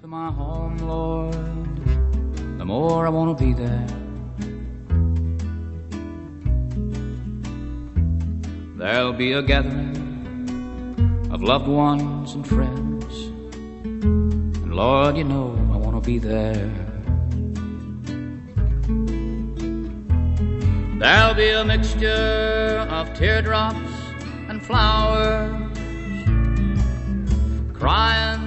my home, Lord, the more I want to be there. There'll be a gathering of loved ones and friends, and Lord, you know I want to be there. There'll be a mixture of teardrops and flowers, crying